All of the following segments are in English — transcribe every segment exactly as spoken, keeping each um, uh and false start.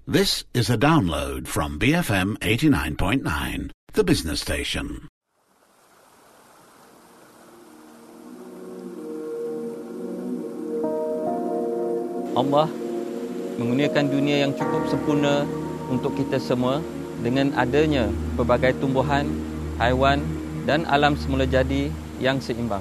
This is a download from B F M eighty-nine point nine, the business station. Allah mengurniakan dunia yang cukup sempurna untuk kita semua dengan adanya pelbagai tumbuhan, haiwan dan alam semula jadi yang seimbang.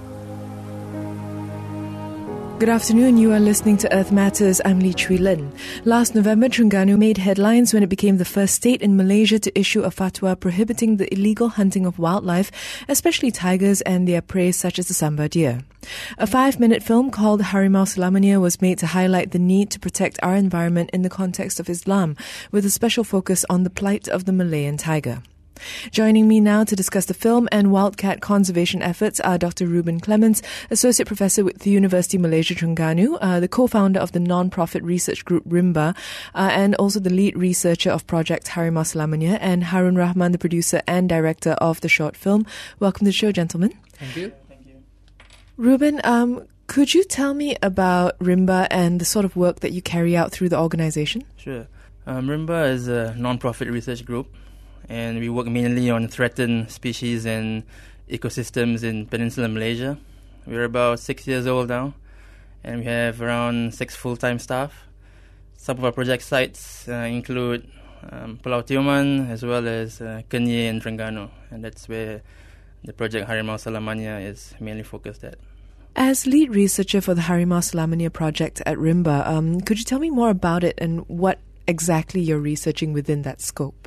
Good afternoon, you are listening to Earth Matters. I'm Lee Chui Lin. Last November, Terengganu made headlines when it became the first state in Malaysia to issue a fatwa prohibiting the illegal hunting of wildlife, especially tigers and their prey such as the sambar deer. A five-minute film called Harimau Selamanya was made to highlight the need to protect our environment in the context of Islam, with a special focus on the plight of the Malayan tiger. Joining me now to discuss the film and wildcat conservation efforts are Doctor Ruben Clements, Associate Professor with the University Malaysia Terengganu, uh, the co-founder of the non-profit research group RIMBA, uh, and also the lead researcher of Project Harimau Selamanya, and Harun Rahman, the producer and director of the short film. Welcome to the show, gentlemen. Thank you. Thank you. Ruben, um, could you tell me about RIMBA and the sort of work that you carry out through the organization? Sure. Um, RIMBA is a non-profit research group, and we work mainly on threatened species and ecosystems in Peninsular Malaysia. We're about six years old now, and we have around six full-time staff. Some of our project sites uh, include um, Pulau Tioman as well as uh, Kenyir and Terengganu, and that's where the project Harimau Selamanya is mainly focused at. As lead researcher for the Harimau Selamanya project at RIMBA, um, could you tell me more about it and what exactly you're researching within that scope?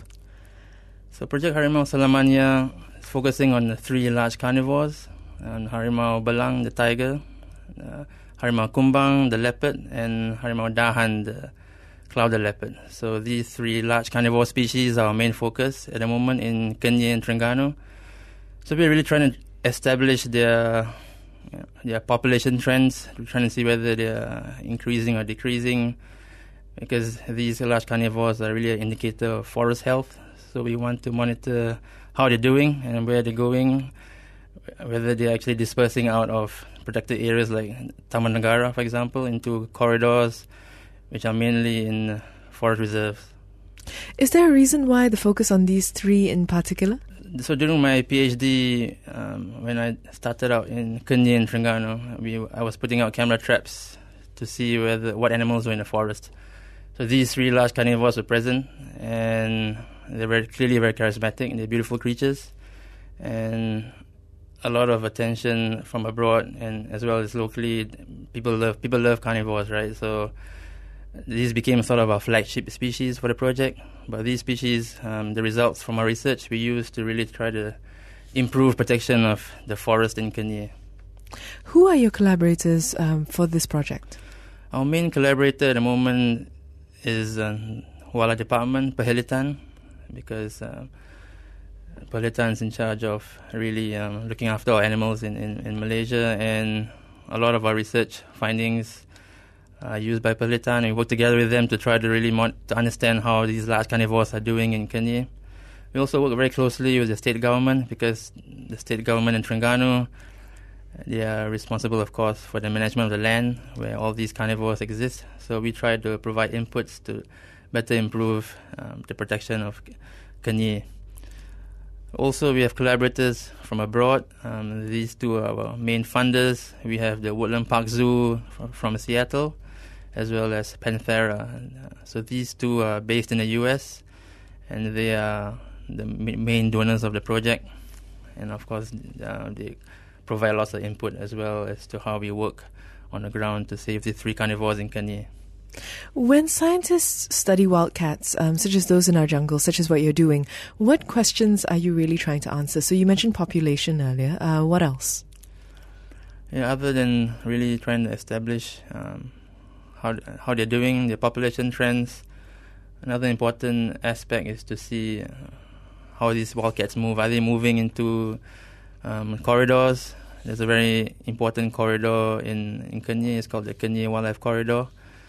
So Project Harimau Selamanya is focusing on the three large carnivores, on Harimau Belang, the tiger, uh, Harimau Kumbang, the leopard, and Harimau Dahan, the clouded leopard. So these three large carnivore species are our main focus at the moment in Kenyir and Terengganu. So we're really trying to establish their, you know, their population trends. We're trying to see whether they're increasing or decreasing, because these large carnivores are really an indicator of forest health. So we want to monitor how they're doing and where they're going, whether they're actually dispersing out of protected areas like Taman Negara, for example, into corridors, which are mainly in forest reserves. Is there a reason why the focus on these three in particular? So during my PhD, um, when I started out in Kenyir and Terengganu, we, I was putting out camera traps to see whether what animals were in the forest. So these three large carnivores were present, and they're very clearly very charismatic, and they're beautiful creatures, and a lot of attention from abroad and as well as locally. People love people love carnivores, right? So these became sort of our flagship species for the project. But these species, um, the results from our research, we used to really try to improve protection of the forest in Kenyir. Who are your collaborators um, for this project? Our main collaborator at the moment is um, Wala Department, Perhelitan, because uh, Perhelitan is in charge of really um, looking after our animals in, in, in Malaysia, and a lot of our research findings are used by Perhelitan, and we work together with them to try to really mon- to understand how these large carnivores are doing in Kenyir. We also work very closely with the state government, because the state government in Terengganu, they are responsible, of course, for the management of the land where all these carnivores exist. So we try to provide inputs to better improve um, the protection of Kenyir. Also, we have collaborators from abroad. Um, these two are our main funders. We have the Woodland Park Zoo from, from Seattle, as well as Panthera. And, uh, so these two are based in the U S, and they are the ma- main donors of the project. And of course, uh, they provide lots of input as well as to how we work on the ground to save the three carnivores in Kenyir. When scientists study wildcats, um, such as those in our jungle, such as what you're doing, what questions are you really trying to answer? So you mentioned population earlier. Uh, what else? Yeah, other than really trying to establish um, how how they're doing, their population trends, another important aspect is to see uh, how these wildcats move. Are they moving into um, corridors? There's a very important corridor in, in Kenyir. It's called the Kenyir Wildlife Corridor.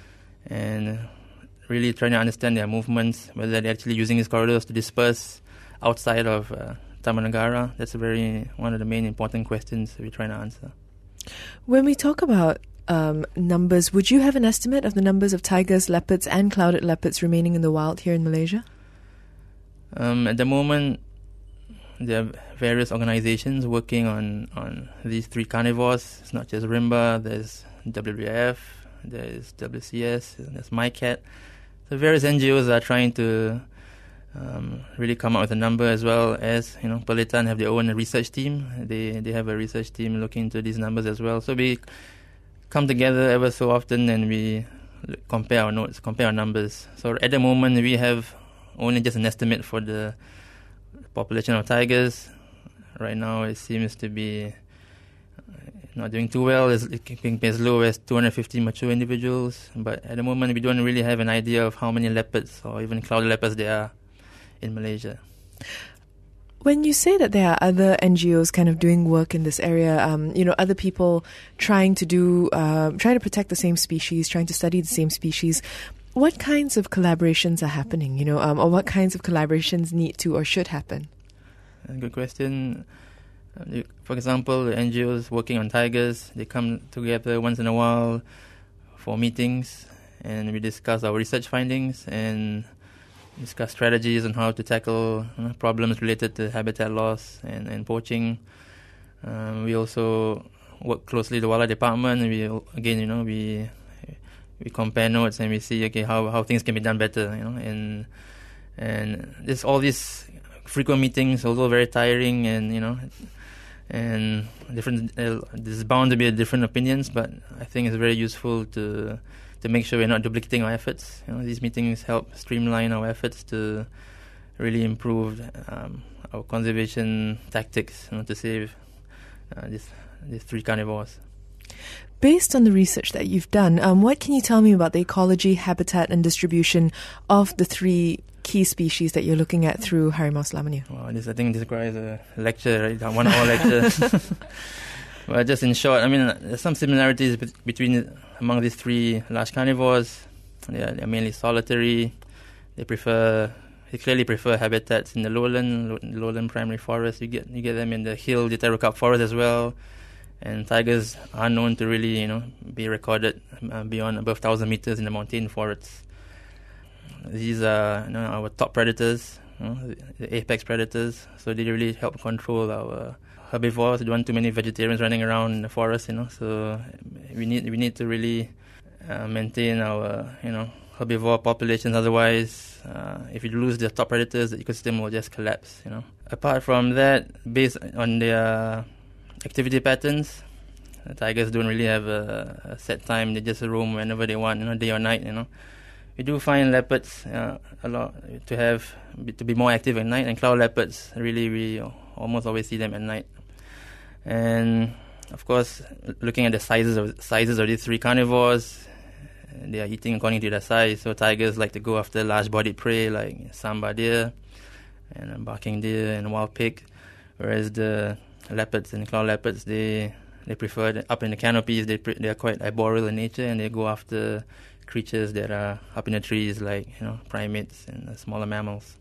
And really trying to understand their movements, whether they're actually using these corridors to disperse outside of uh, Taman Negara. That's a very one of the main important questions we're trying to answer. When we talk about um, numbers. Would you have an estimate of the numbers of tigers, leopards and clouded leopards remaining in the wild here in Malaysia? Um, at the moment, there are various organizations working on, on these three carnivores. It's not just Rimba, there's W W F, there's W C S, there's MyCat. So various N G Os are trying to um, really come up with a number, as well as, you know, Perlitan have their own research team. They they have a research team looking into these numbers as well. So we come together ever so often and we compare our notes, compare our numbers. So at the moment we have only just an estimate for the population of tigers. Right now it seems to be not doing too well. It's being as low as two hundred fifty mature individuals. But at the moment we don't really have an idea of how many leopards or even clouded leopards there are in Malaysia. When you say that there are other N G Os kind of doing work in this area, um, you know, other people trying to do, uh, trying to protect the same species, trying to study the same species, what kinds of collaborations are happening, you know, um, or what kinds of collaborations need to or should happen? Good question. For example, the N G Os working on tigers, they come together once in a while for meetings and we discuss our research findings and discuss strategies on how to tackle you know, problems related to habitat loss and, and poaching. Um, we also work closely with the Wildlife Department. We again, you know, we we compare notes and we see okay how, how things can be done better. You know, and and this all these frequent meetings, although very tiring, and you know, and different. Uh, there's bound to be different opinions, but I think it's very useful to. to make sure we're not duplicating our efforts. You know, these meetings help streamline our efforts to really improve um, our conservation tactics, you know, to save uh, these, these three carnivores. Based on the research that you've done, um, what can you tell me about the ecology, habitat and distribution of the three key species that you're looking at through Harimau Selamania? Well, this I think this requires a lecture, right? A one-hour lecture. Well, just in short, I mean, there's some similarities between among these three large carnivores. They are, they're mainly solitary. They prefer, they clearly prefer habitats in the lowland, lowland primary forest. You get you get them in the hill Ditarucap forest as well. And tigers are known to really, you know, be recorded uh, beyond above thousand meters in the montane forests. These are you know, our top predators, you know, the, the apex predators. So they really help control our herbivores. We don't want too many vegetarians running around in the forest, you know. So we need we need to really uh, maintain our you know herbivore populations. Otherwise, uh, if you lose the top predators, the ecosystem will just collapse. You know. Apart from that, based on their activity patterns, the tigers don't really have a, a set time. They just roam whenever they want, you know, day or night. You know. We do find leopards uh, a lot to have to be more active at night, and cloud leopards really we almost always see them at night. And of course, looking at the sizes of sizes of these three carnivores, they are eating according to their size. So tigers like to go after large-bodied prey like sambar deer and barking deer and wild pig, whereas the leopards and cloud leopards they they prefer the, up in the canopies. They pre- they are quite arboreal in nature, and they go after creatures that are up in the trees like you know primates and uh, smaller mammals.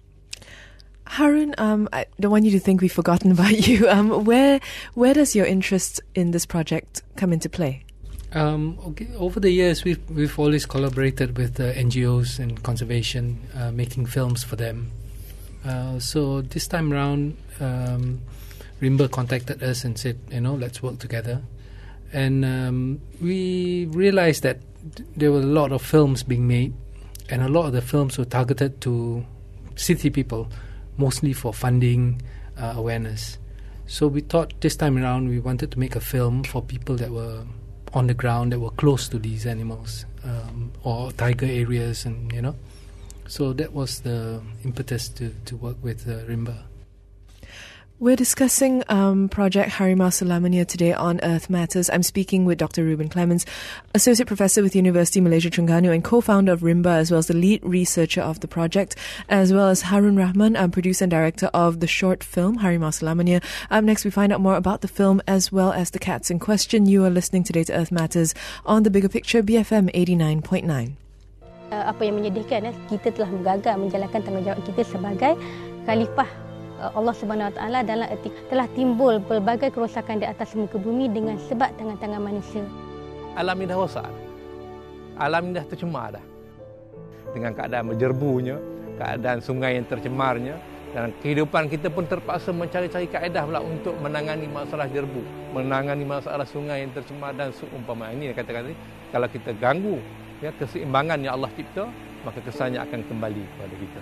Harun, um, I don't want you to think we've forgotten about you. Um, where where does your interest in this project come into play? Um, okay, over the years, we've we've always collaborated with uh, N G Os and conservation, uh, making films for them. Uh, so this time around, um, Rimba contacted us and said, you know, let's work together. And um, we realized that there were a lot of films being made, and a lot of the films were targeted to city people, mostly for funding, uh, awareness. So we thought this time around we wanted to make a film for people that were on the ground, that were close to these animals, um, or tiger areas, and you know. So that was the impetus to, to work with uh, Rimba. We're discussing um, Project Harimau Selamania today on Earth Matters. I'm speaking with Doctor Ruben Clements, Associate Professor with University Malaysia Terengganu and co-founder of Rimba, as well as the lead researcher of the project, as well as Harun Rahman, um, producer and director of the short film Harimau Selamania. Up next, we find out more about the film as well as the cats in question. You are listening today to Earth Matters on The Bigger Picture, B F M eighty-nine point nine. Uh, apa yang menyedihkan, eh, kita telah menggagal menjalankan tanggungjawab kita sebagai khalifah Allah Subhanahu Wa Taala dalam erti telah timbul pelbagai kerosakan di atas muka bumi dengan sebab tangan-tangan manusia. alam ini dah rosak. Alam ini dah tercemar dah. Dengan keadaan berjerbunya, keadaan sungai yang tercemarnya, dan kehidupan kita pun terpaksa mencari-cari kaedah pula untuk menangani masalah jerbu, menangani masalah sungai yang tercemar dan seumpama ini. Kata-kata kalau kita ganggu ya, keseimbangan yang Allah cipta, maka kesannya akan kembali kepada kita.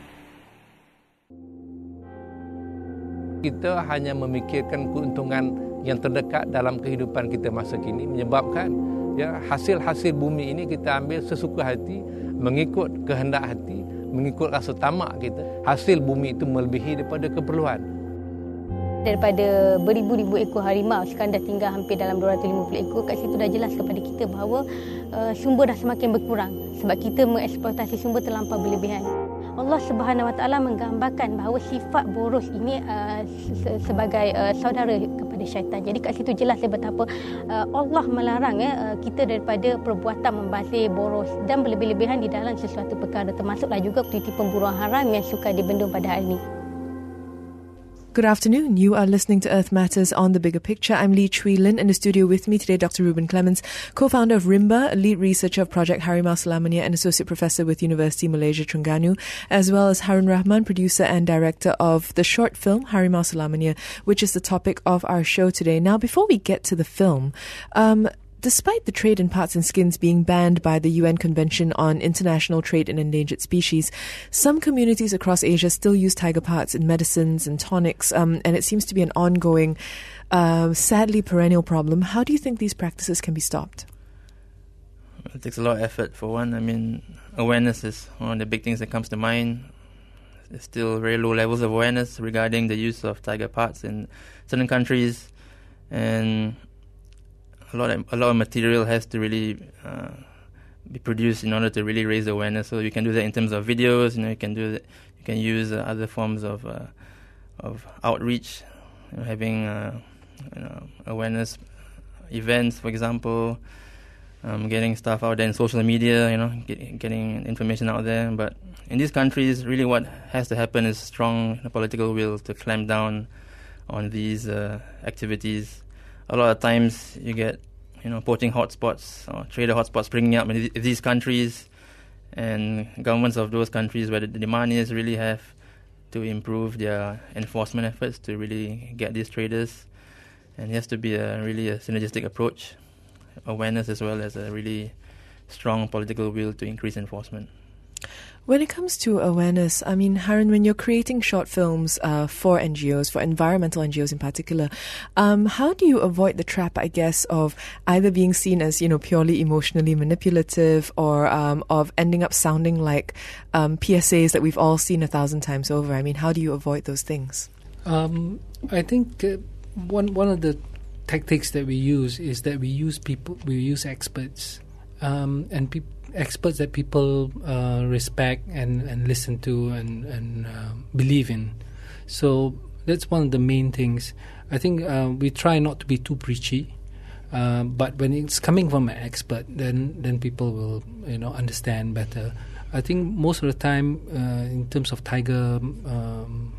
Kita hanya memikirkan keuntungan yang terdekat dalam kehidupan kita masa kini, menyebabkan ya, hasil-hasil bumi ini kita ambil sesuka hati, mengikut kehendak hati, mengikut rasa tamak kita. Hasil bumi itu melebihi daripada keperluan. Daripada beribu-ribu ekor harimau, sekarang dah tinggal hampir dalam dua ratus lima puluh ekor. Kat situ dah jelas kepada kita bahawa uh, sumber dah semakin berkurang sebab kita mengeksploitasi sumber terlampau berlebihan. Allah Subhanahu Wa Taala menggambarkan bahawa sifat boros ini uh, se- sebagai uh, saudara kepada syaitan. Jadi kat situ jelas betapa uh, Allah melarang ya, uh, kita daripada perbuatan membazir, boros dan berlebih-lebihan di dalam sesuatu perkara, termasuklah juga aktiviti pemburuan haram yang suka dibendung pada hari ini. Good afternoon. You are listening to Earth Matters on The Bigger Picture. I'm Lee Chui Lin. In the studio with me today, Doctor Ruben Clements, co-founder of RIMBA, lead researcher of Project Harimau Selamania and associate professor with University Malaysia Terengganu, as well as Harun Rahman, producer and director of the short film Harimau Selamania, which is the topic of our show today. Now, before we get to the film, um, despite the trade in parts and skins being banned by the U N Convention on International Trade in Endangered Species, some communities across Asia still use tiger parts in medicines and tonics, um, and it seems to be an ongoing, uh, sadly perennial problem. How do you think these practices can be stopped? It takes a lot of effort, for one. I mean, awareness is one of the big things that comes to mind. There's still very low levels of awareness regarding the use of tiger parts in certain countries, and A lot, of, a lot of material has to really uh, be produced in order to really raise awareness. So you can do that in terms of videos. You know, you can do that. You can use uh, other forms of uh, of outreach, you know, having uh, you know, awareness events, for example, um, getting stuff out there in social media. You know, get, getting information out there. But in these countries, really, what has to happen is strong political will to clamp down on these uh, activities. A lot of times you get, you know, poaching hotspots or trader hotspots springing up in these countries, and governments of those countries where the demand is really have to improve their enforcement efforts to really get these traders. And it has to be a really a synergistic approach, awareness as well as a really strong political will to increase enforcement. When it comes to awareness, I mean, Harun, when you're creating short films uh, for N G Os, for environmental N G Os in particular, um, how do you avoid the trap, I guess, of either being seen as, you know, purely emotionally manipulative or um, of ending up sounding like um, P S As that we've all seen a thousand times over? I mean, how do you avoid those things? Um, I think uh, one one of the tactics that we use is that we use people, we use experts, um, and people. experts that people uh, respect and, and listen to and, and uh, believe in. So that's one of the main things. I think uh, we try not to be too preachy, uh, but when it's coming from an expert, then then people will, you know, understand better. I think most of the time, uh, in terms of tiger, um,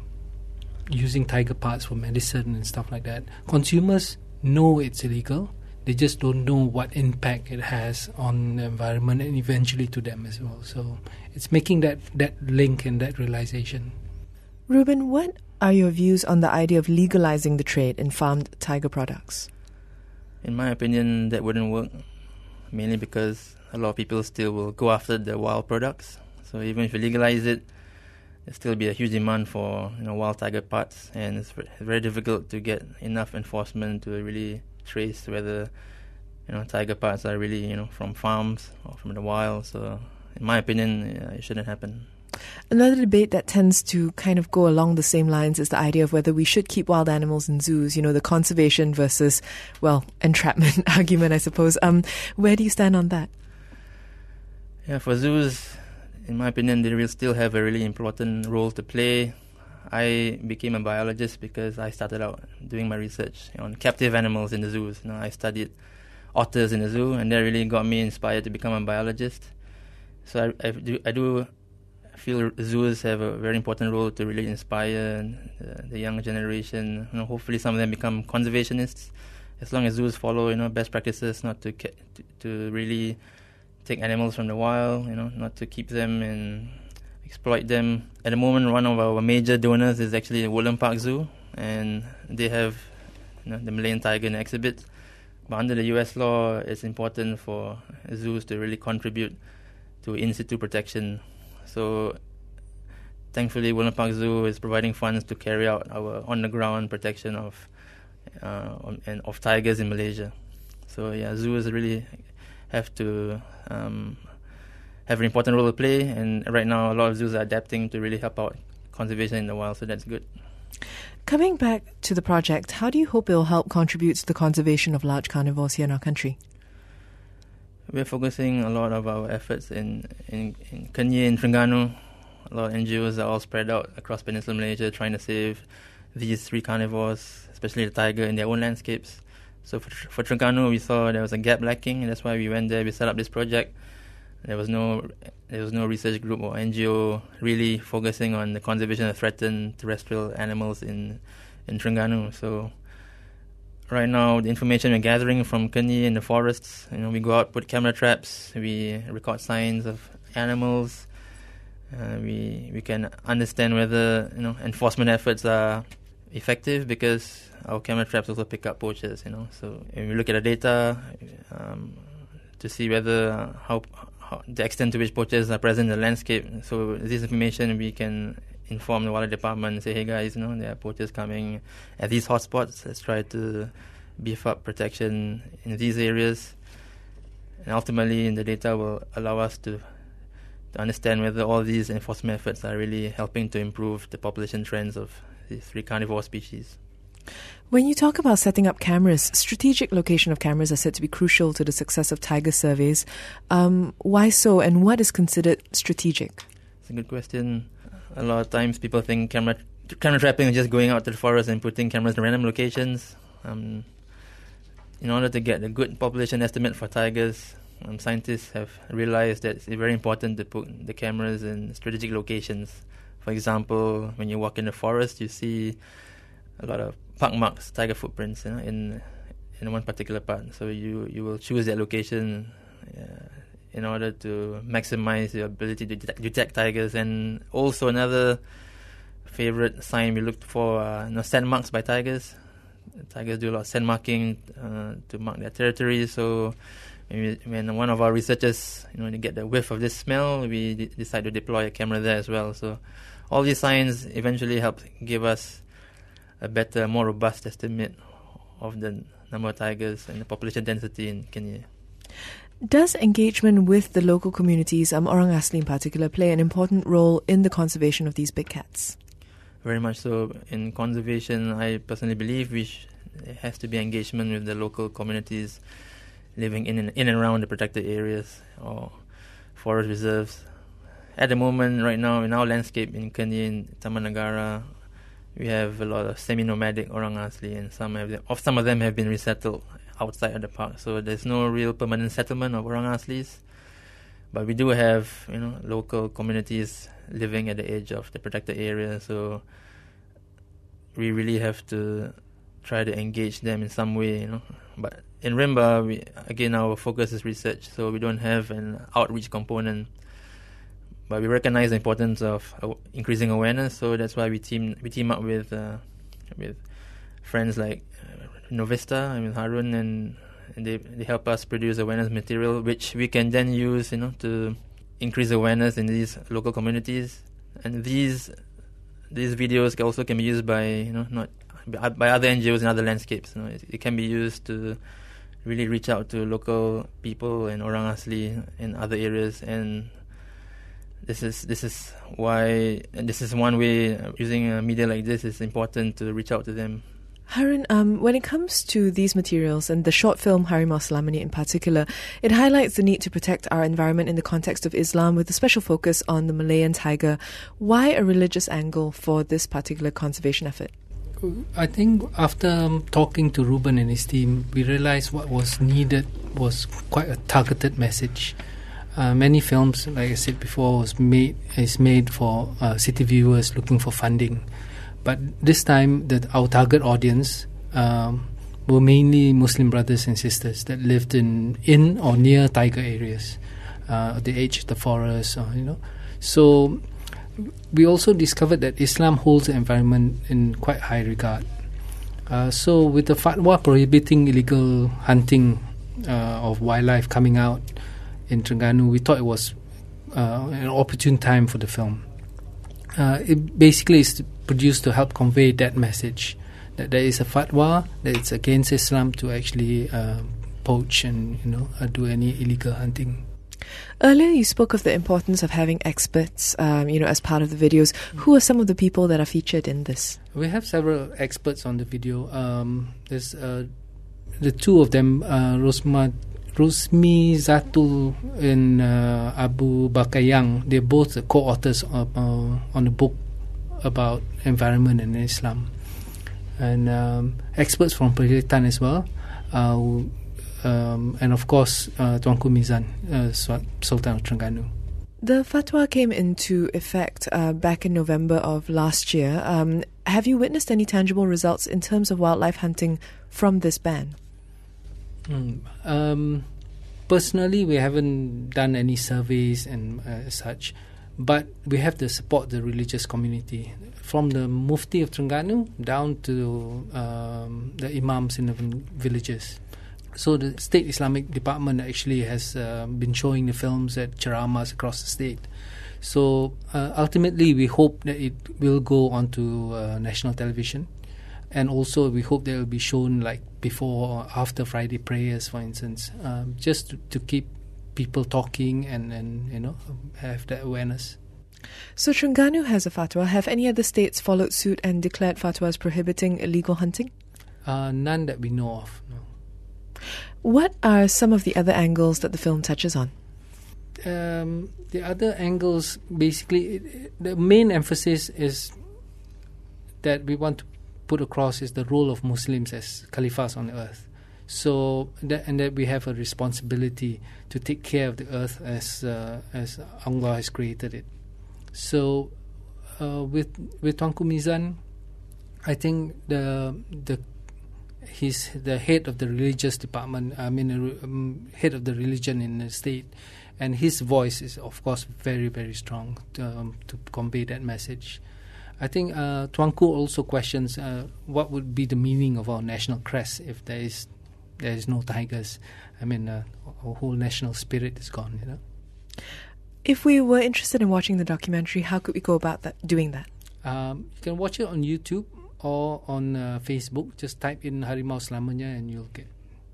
using tiger parts for medicine and stuff like that, consumers know it's illegal. They just don't know what impact it has on the environment and eventually to them as well. So it's making that, that link and that realization. Ruben, what are your views on the idea of legalizing the trade in farmed tiger products? In my opinion, that wouldn't work, mainly because a lot of people still will go after the wild products. So even if you legalize it, there'll still be a huge demand for, you know, wild tiger parts, and it's very difficult to get enough enforcement to really trace whether, you know, tiger parts are really, you know, from farms or from the wild. So in my opinion, yeah, it shouldn't happen. Another debate that tends to kind of go along the same lines is the idea of whether we should keep wild animals in zoos, you know, the conservation versus, well, entrapment argument, I suppose. Um, where do you stand on that? Yeah, for zoos, in my opinion, they will still have a really important role to play. I became a biologist because I started out doing my research on captive animals in the zoos. You know, I studied otters in the zoo, and that really got me inspired to become a biologist. So I, I do I do feel zoos have a very important role to really inspire the, the younger generation. You know, hopefully some of them become conservationists as long as zoos follow, you know, best practices, not to ca- to, to really take animals from the wild, you know, not to keep them and exploit them. At the moment, one of our major donors is actually the Woodland Park Zoo, and they have, you know, the Malayan tiger in exhibit. But under the U S law, it's important for zoos to really contribute to in situ protection. So thankfully, Woodland Park Zoo is providing funds to carry out our on-the-ground protection of uh, and of tigers in Malaysia. So yeah, zoos really have to um, have an important role to play, and right now a lot of zoos are adapting to really help out conservation in the wild, so that's good. Coming back to the project, how do you hope it will help contribute to the conservation of large carnivores here in our country? We're focusing a lot of our efforts in, in, in Kenyir and Terengganu. A lot of N G Os are all spread out across Peninsular Malaysia trying to save these three carnivores, especially the tiger, in their own landscapes. So for, for Terengganu, we saw there was a gap lacking, and that's why we went there, we set up this project. There was no there was no research group or N G O really focusing on the conservation of threatened terrestrial animals in, in Terengganu. So right now, the information we're gathering from Kenyir in the forests, you know, we go out, put camera traps, we record signs of animals. Uh, we we can understand whether, you know, enforcement efforts are effective because our camera traps also pick up poachers. You know, so if we look at the data um, to see whether uh, how, how the extent to which poachers are present in the landscape. So this information we can inform the wildlife department and say, hey guys, you know, there are poachers coming at these hotspots. Let's try to beef up protection in these areas, and ultimately the data will allow us to. to understand whether all these enforcement efforts are really helping to improve the population trends of these three carnivore species. When you talk about setting up cameras, strategic location of cameras are said to be crucial to the success of tiger surveys. Um, why so, and what is considered strategic? It's a good question. A lot of times people think camera camera trapping is just going out to the forest and putting cameras in random locations. Um, in order to get a good population estimate for tigers, Um, scientists have realized that it's very important to put the cameras in strategic locations. For example, when you walk in the forest, you see a lot of park marks, tiger footprints, you know, in in one particular part. So you, you will choose that location uh, in order to maximize your ability to detect, detect tigers. And also another favorite sign we looked for are, you know, scent marks by tigers. Tigers do a lot of scent marking uh, to mark their territory. So when one of our researchers, you know, to get the whiff of this smell, we d- decide to deploy a camera there as well. So all these signs eventually help give us a better, more robust estimate of the number of tigers and the population density in Kenya. Does engagement with the local communities, um, Orang Asli in particular, play an important role in the conservation of these big cats? Very much so. In conservation, I personally believe we sh- there has to be engagement with the local communities living in and, in and around the protected areas or forest reserves. At the moment, right now, in our landscape in Kenyir, in Taman Negara, we have a lot of semi-nomadic Orang Asli, and some have them, of some of them have been resettled outside of the park. So there's no real permanent settlement of Orang Aslis, but we do have, you know, local communities living at the edge of the protected area. So we really have to try to engage them in some way, you know. But in Rimba, we, again, our focus is research, so we don't have an outreach component. But we recognize the importance of uh, increasing awareness, so that's why we team we team up with uh, with friends like uh, Novista and with Harun, and, and they they help us produce awareness material, which we can then use, you know, to increase awareness in these local communities. And these these videos can also can be used by, you know, not by other N G Os in other landscapes. You know, it, it can be used to really reach out to local people and Orang Asli in other areas, and this is this is why, and this is one way using a media like this is important to reach out to them. Harun, um, when it comes to these materials and the short film Harimau Selamani in particular, it highlights the need to protect our environment in the context of Islam with a special focus on the Malayan tiger. Why a religious angle for this particular conservation effort? I think after um, talking to Ruben and his team, we realized what was needed was quite a targeted message. Uh, many films, like I said before, was made is made for uh, city viewers looking for funding, but this time that our target audience um, were mainly Muslim brothers and sisters that lived in in or near tiger areas, uh, the edge of the forest, or, you know. So we also discovered that Islam holds the environment in quite high regard. Uh, so with the fatwa prohibiting illegal hunting uh, of wildlife coming out in Terengganu, we thought it was uh, an opportune time for the film. Uh, it basically is produced to help convey that message, that there is a fatwa, that it's against Islam to actually uh, poach and, you know, uh, do any illegal hunting. Earlier, you spoke of the importance of having experts, um, you know, as part of the videos. Who are some of the people that are featured in this? We have several experts on the video. Um, there's uh, the two of them, uh, Rosma, Rosmi Zatul and uh, Abu Bakayang. They're both the co-authors of, uh, on a book about environment and Islam. And um, experts from Perhilitan as well. Uh, Um, and of course, uh, Tuanku Mizan, uh, Sultan of Terengganu. The fatwa came into effect uh, back in November of last year. Um, have you witnessed any tangible results in terms of wildlife hunting from this ban? Mm, um, personally, we haven't done any surveys and uh, such, but we have to support the religious community, from the Mufti of Terengganu down to um, the imams in the villages. So the State Islamic Department actually has uh, been showing the films at charamas across the state. So uh, ultimately, we hope that it will go onto uh, national television, and also we hope that it will be shown like before or after Friday prayers, for instance, um, just to, to keep people talking and, and you know have that awareness. So Terengganu has a fatwa. Have any other states followed suit and declared fatwas prohibiting illegal hunting? Uh, none that we know of. No. What are some of the other angles that the film touches on? Um, the other angles, basically, it, the main emphasis is that we want to put across is the role of Muslims as caliphs on the earth. So, that, and that we have a responsibility to take care of the earth as uh, as Allah has created it. So, uh, with with Tuanku Mizan, I think the the he's the head of the religious department, I mean, um, head of the religion in the state, and his voice is, of course, very, very strong to, um, to convey that message. I think uh, Tuanku also questions uh, what would be the meaning of our national crest if there is there is no tigers. I mean, uh, our whole national spirit is gone, you know. If we were interested in watching the documentary, how could we go about that, doing that? Um, you can watch it on YouTube or on uh, Facebook. Just type in Harimau Selamanya and you'll get.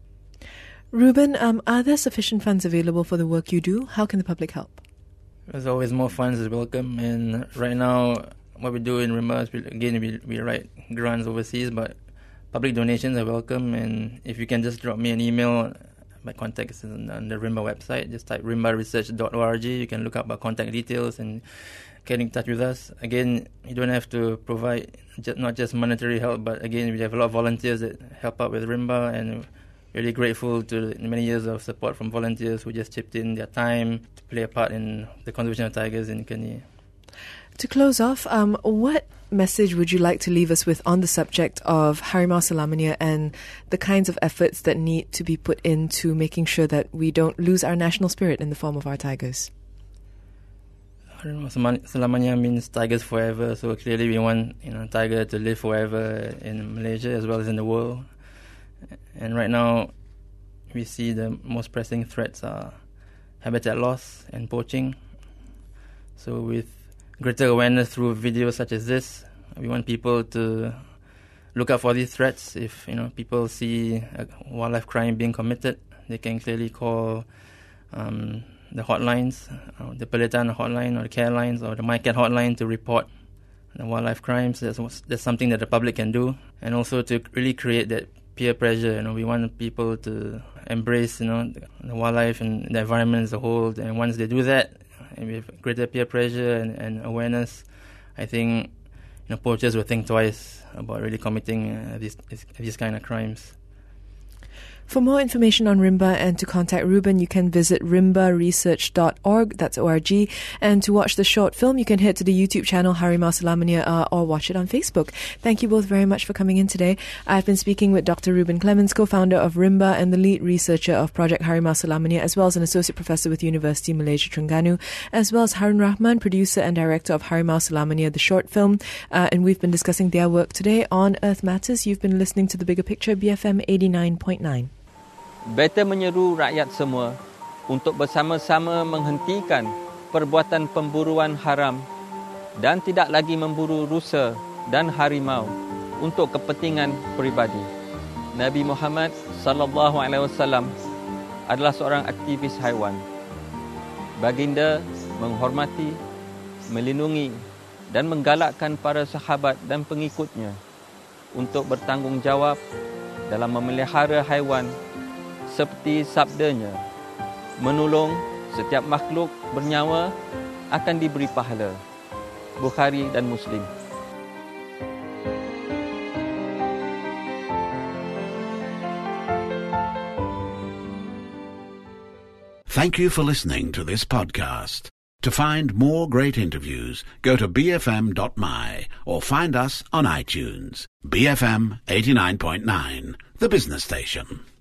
Ruben, um, are there sufficient funds available for the work you do? How can the public help? There's always more funds is welcome, and right now what we do in Rimba is we, again we, we write grants overseas, but public donations are welcome. And if you can just drop me an email, my contact is on, on the Rimba website. Just type rimba research dot org. You can look up our contact details and get in touch with us. Again, you don't have to provide just, not just monetary help, but again, we have a lot of volunteers that help out with Rimba, and really grateful to the many years of support from volunteers who just chipped in their time to play a part in the conservation of tigers in Kenya. To close off, um, what message would you like to leave us with on the subject of Harimau Selamanya and the kinds of efforts that need to be put into making sure that we don't lose our national spirit in the form of our tigers? Harimau Selamanya means tigers forever, so clearly we want, you know, tiger to live forever in Malaysia as well as in the world. And right now, we see the most pressing threats are habitat loss and poaching. So with greater awareness through videos such as this, we want people to look out for these threats. If, you know, people see a wildlife crime being committed, they can clearly call um, the hotlines, uh, the Perhilitan hotline or the care lines or the MyCat hotline to report the wildlife crimes. That's, that's something that the public can do. And also to really create that peer pressure. You know, we want people to embrace, you know, the, the wildlife and the environment as a whole. And once they do that, and with greater peer pressure and, and awareness, I think, you know, poachers will think twice about really committing uh, these these kind of crimes. For more information on Rimba and to contact Ruben, you can visit rimba research dot org, that's O R G. And to watch the short film, you can head to the YouTube channel Harimau Selamania uh, or watch it on Facebook. Thank you both very much for coming in today. I've been speaking with Doctor Ruben Clemens, co-founder of Rimba and the lead researcher of Project Harimau Selamania, as well as an associate professor with University Malaysia Terengganu, as well as Harun Rahman, producer and director of Harimau Selamania, the short film. Uh, and we've been discussing their work today on Earth Matters. You've been listening to The Bigger Picture, B F M eighty-nine point nine. Beta menyeru rakyat semua untuk bersama-sama menghentikan perbuatan pemburuan haram dan tidak lagi memburu rusa dan harimau untuk kepentingan peribadi. Nabi Muhammad sallallahu alaihi wasallam adalah seorang aktivis haiwan. Baginda menghormati, melindungi dan menggalakkan para sahabat dan pengikutnya untuk bertanggungjawab dalam memelihara haiwan seperti sabdanya, menolong setiap makhluk bernyawa akan diberi pahala. Bukhari dan Muslim. Thank you for listening to this podcast. To find more great interviews, go to b f m dot m y or find us on iTunes. B F M eighty-nine point nine, the business station.